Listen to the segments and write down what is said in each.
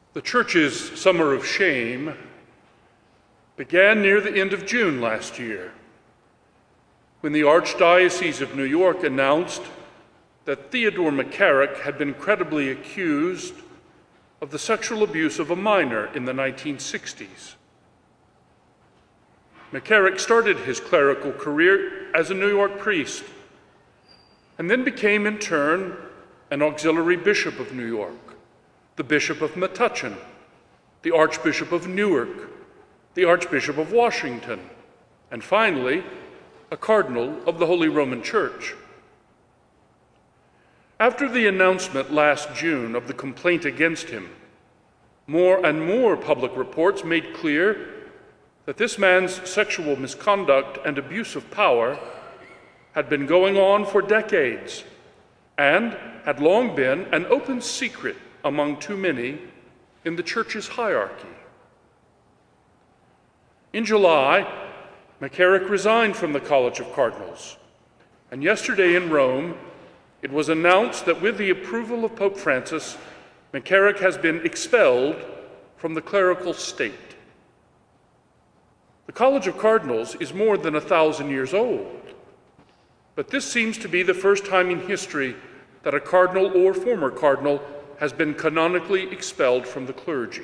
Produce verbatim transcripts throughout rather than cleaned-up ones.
The Church's summer of shame began near the end of June last year, when the Archdiocese of New York announced that Theodore McCarrick had been credibly accused of the sexual abuse of a minor in the nineteen sixties. McCarrick started his clerical career as a New York priest, and then became in turn an auxiliary bishop of New York, the Bishop of Metuchen, the Archbishop of Newark, the Archbishop of Washington, and finally, a cardinal of the Holy Roman Church. After the announcement last June of the complaint against him, more and more public reports made clear that this man's sexual misconduct and abuse of power had been going on for decades and had long been an open secret among too many in the Church's hierarchy. In July, McCarrick resigned from the College of Cardinals, and yesterday in Rome, it was announced that with the approval of Pope Francis, McCarrick has been expelled from the clerical state. The College of Cardinals is more than a thousand years old, but this seems to be the first time in history that a cardinal or former cardinal has been canonically expelled from the clergy.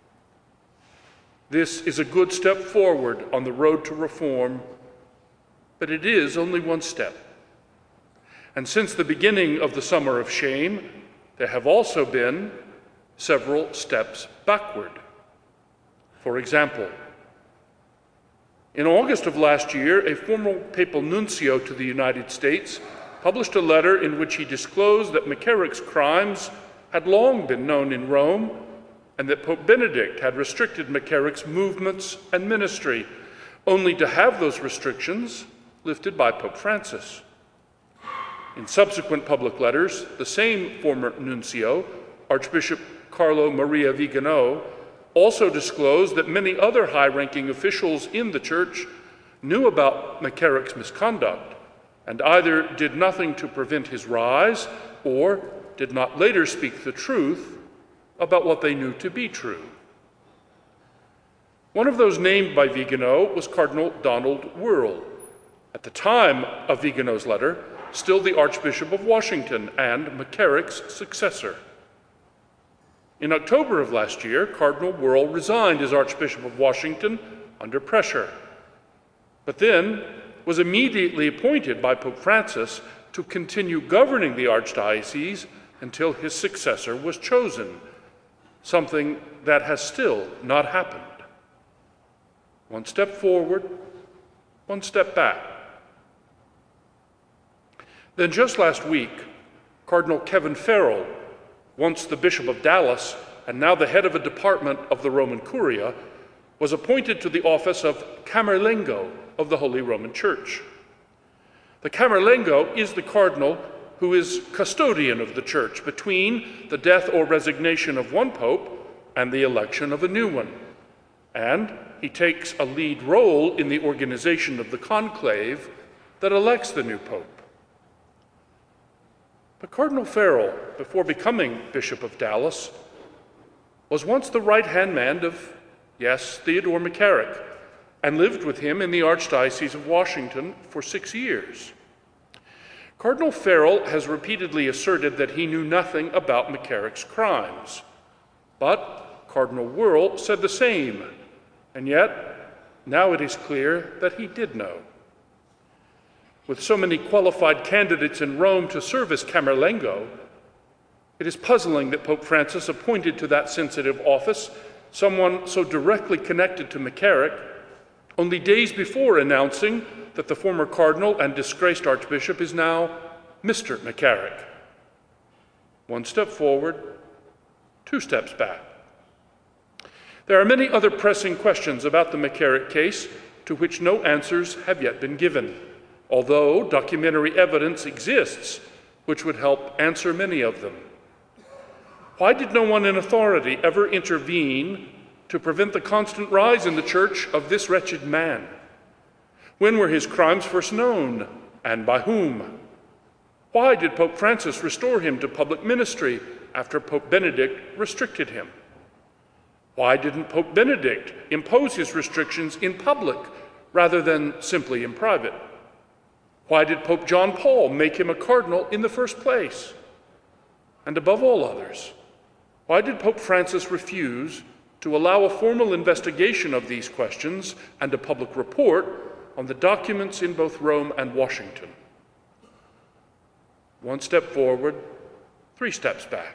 This is a good step forward on the road to reform, but it is only one step. And since the beginning of the Summer of Shame, there have also been several steps backward. For example, in August of last year, a former papal nuncio to the United States published a letter in which he disclosed that McCarrick's crimes had long been known in Rome, and that Pope Benedict had restricted McCarrick's movements and ministry, only to have those restrictions lifted by Pope Francis. In subsequent public letters, the same former nuncio, Archbishop Carlo Maria Vigano, also disclosed that many other high-ranking officials in the Church knew about McCarrick's misconduct and either did nothing to prevent his rise or did not later speak the truth about what they knew to be true. One of those named by Vigano was Cardinal Donald Wuerl, at the time of Vigano's letter, still the Archbishop of Washington and McCarrick's successor. In October of last year, Cardinal Wuerl resigned as Archbishop of Washington under pressure, but then was immediately appointed by Pope Francis to continue governing the Archdiocese until his successor was chosen, something that has still not happened. One step forward, one step back. Then just last week, Cardinal Kevin Farrell, once the Bishop of Dallas and now the head of a department of the Roman Curia, was appointed to the office of Camerlengo of the Holy Roman Church. The Camerlengo is the cardinal who is custodian of the Church between the death or resignation of one pope and the election of a new one. And he takes a lead role in the organization of the conclave that elects the new pope. But Cardinal Farrell, before becoming Bishop of Dallas, was once the right-hand man of, yes, Theodore McCarrick, and lived with him in the Archdiocese of Washington for six years. Cardinal Farrell has repeatedly asserted that he knew nothing about McCarrick's crimes, but Cardinal Wuerl said the same, and yet now it is clear that he did know. With so many qualified candidates in Rome to serve as Camerlengo, it is puzzling that Pope Francis appointed to that sensitive office someone so directly connected to McCarrick only days before announcing that the former cardinal and disgraced archbishop is now Mister McCarrick. One step forward, two steps back. There are many other pressing questions about the McCarrick case to which no answers have yet been given, although documentary evidence exists which would help answer many of them. Why did no one in authority ever intervene to prevent the constant rise in the Church of this wretched man? When were his crimes first known, and by whom? Why did Pope Francis restore him to public ministry after Pope Benedict restricted him? Why didn't Pope Benedict impose his restrictions in public rather than simply in private? Why did Pope John Paul make him a cardinal in the first place? And above all others, why did Pope Francis refuse to allow a formal investigation of these questions and a public report on the documents in both Rome and Washington? One step forward, three steps back.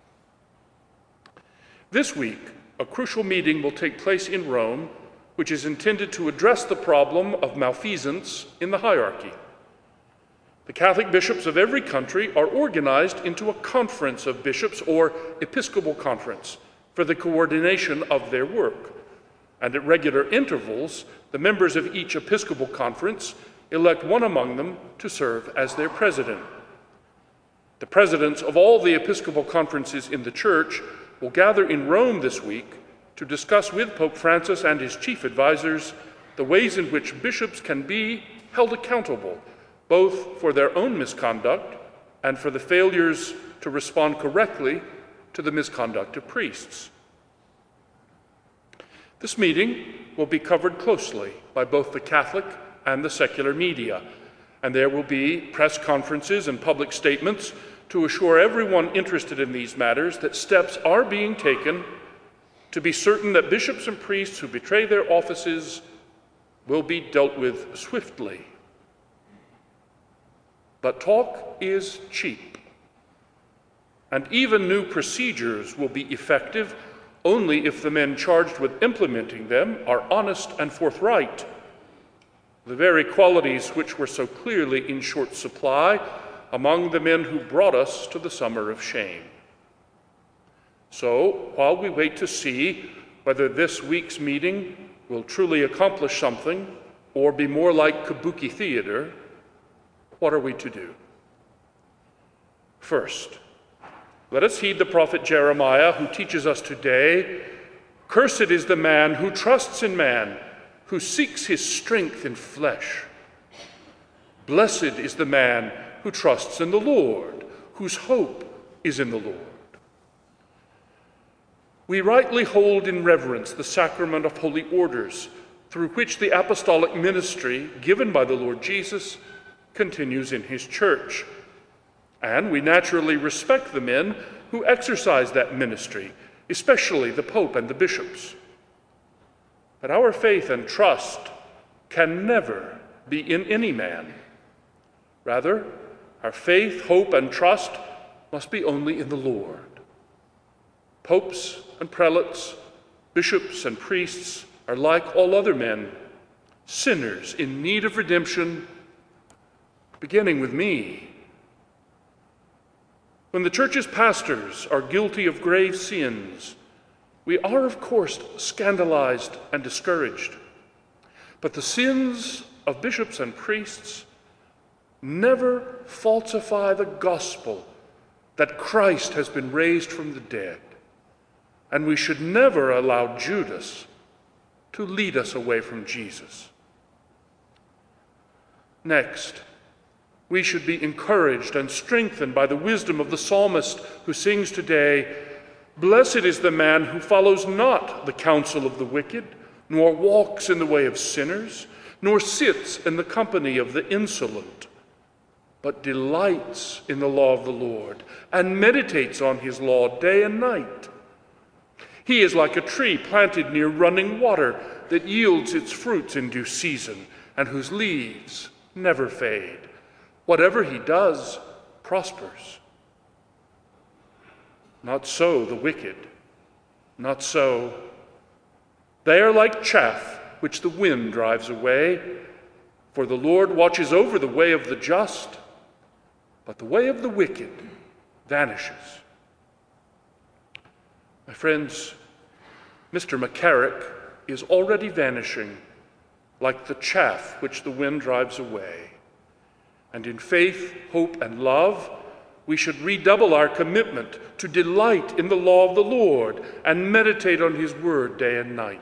This week, a crucial meeting will take place in Rome, which is intended to address the problem of malfeasance in the hierarchy. The Catholic bishops of every country are organized into a conference of bishops, or episcopal conference, for the coordination of their work. And at regular intervals, the members of each episcopal conference elect one among them to serve as their president. The presidents of all the episcopal conferences in the Church will gather in Rome this week to discuss with Pope Francis and his chief advisors the ways in which bishops can be held accountable, both for their own misconduct and for the failures to respond correctly to the misconduct of priests. This meeting will be covered closely by both the Catholic and the secular media, and there will be press conferences and public statements to assure everyone interested in these matters that steps are being taken to be certain that bishops and priests who betray their offices will be dealt with swiftly. But talk is cheap, and even new procedures will be effective only if the men charged with implementing them are honest and forthright, the very qualities which were so clearly in short supply among the men who brought us to the summer of shame. So, while we wait to see whether this week's meeting will truly accomplish something or be more like kabuki theater, what are we to do? First, let us heed the prophet Jeremiah, who teaches us today, "Cursed is the man who trusts in man, who seeks his strength in flesh. Blessed is the man who trusts in the Lord, whose hope is in the Lord." We rightly hold in reverence the sacrament of holy orders, through which the apostolic ministry given by the Lord Jesus continues in his church. And we naturally respect the men who exercise that ministry, especially the Pope and the bishops. But our faith and trust can never be in any man. Rather, our faith, hope, and trust must be only in the Lord. Popes and prelates, bishops and priests are like all other men, sinners in need of redemption, beginning with me. When the Church's pastors are guilty of grave sins, we are, of course, scandalized and discouraged. But the sins of bishops and priests never falsify the gospel that Christ has been raised from the dead. And we should never allow Judas to lead us away from Jesus. Next, we should be encouraged and strengthened by the wisdom of the psalmist who sings today, "Blessed is the man who follows not the counsel of the wicked, nor walks in the way of sinners, nor sits in the company of the insolent, but delights in the law of the Lord and meditates on his law day and night. He is like a tree planted near running water that yields its fruits in due season and whose leaves never fade. Whatever he does prospers." Not so the wicked, not so. They are like chaff which the wind drives away, for the Lord watches over the way of the just, but the way of the wicked vanishes. My friends, Mister McCarrick is already vanishing like the chaff which the wind drives away. And in faith, hope, and love, we should redouble our commitment to delight in the law of the Lord and meditate on his word day and night.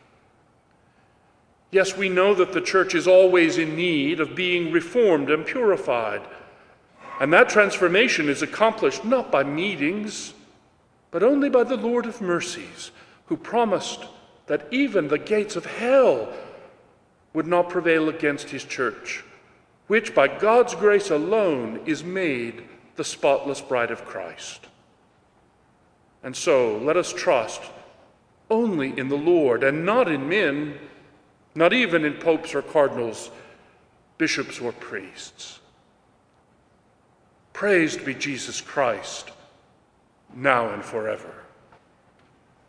Yes, we know that the Church is always in need of being reformed and purified, and that transformation is accomplished not by meetings, but only by the Lord of mercies, who promised that even the gates of hell would not prevail against his church, which by God's grace alone is made the spotless bride of Christ. And so let us trust only in the Lord and not in men, not even in popes or cardinals, bishops or priests. Praised be Jesus Christ, now and forever.